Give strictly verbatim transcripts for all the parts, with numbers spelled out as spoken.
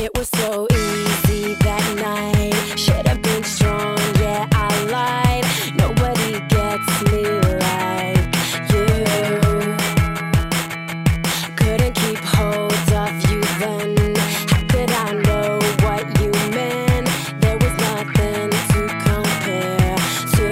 It was so easy that night. Should have been strong, yeah, I lied. Nobody gets me like you. Couldn't keep hold of you then. How could I know what you meant? There was nothing to compare to.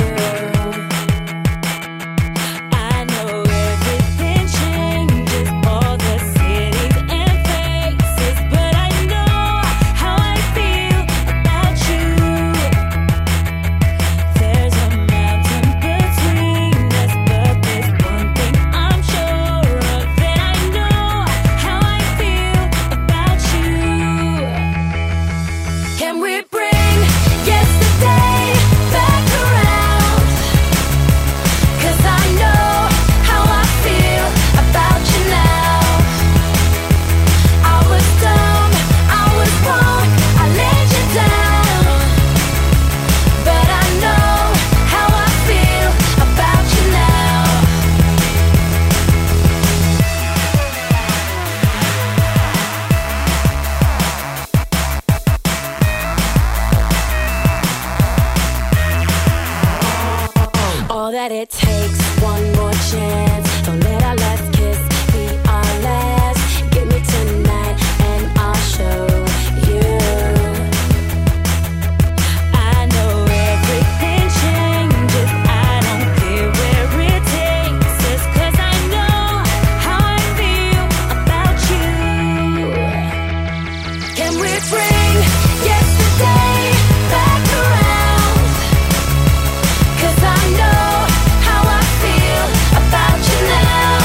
I know everything changes, all the cities and faces, but I know how I feel about you. There's a mountain between us, but there's one thing I'm sure of, that I know how I feel about you. Can we bring yesterday back around? 'Cause I know how I feel about you now. I was dumb, I was wrong, I let you down. But I know how I feel about you now. All that it takes, one more chance. Don't let our last kiss be our last. Give me tonight and I'll show you. I know everything changes, I don't care where it takes us, 'cause I know how I feel about you. Can we bring yesterday back around? 'Cause I know how I feel about you now.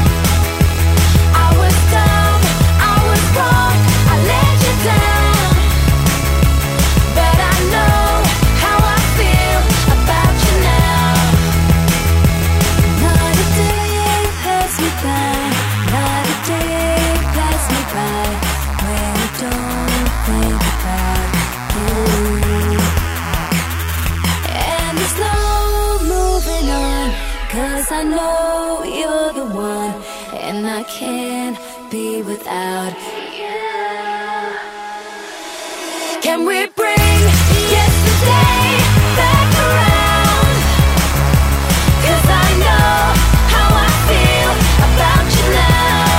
I was dumb, I was wrong, I let you down. But I know how I feel about you now. Not a day pass me by, not a day pass me by, when I don't think about you. And there's no moving on, 'cause I know you're the one, and I can't be without you. Can we bring yesterday back around? 'Cause I know how I feel about you now.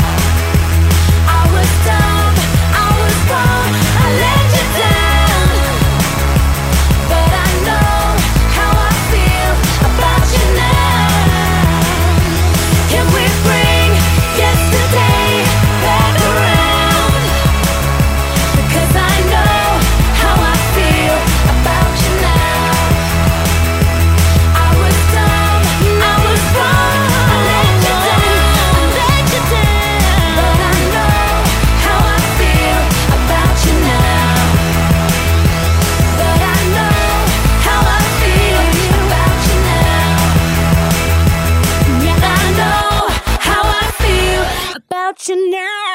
I was dumb, I was wrong, I let you down. But I know how I feel about you now. Can we bring yesterday back around? Because I know how I feel about you now. I was dumb, I was wrong, I let you down, I let you down. But I know how I feel about you now. But I know how I feel about you now. Yeah, I know how I feel about you now.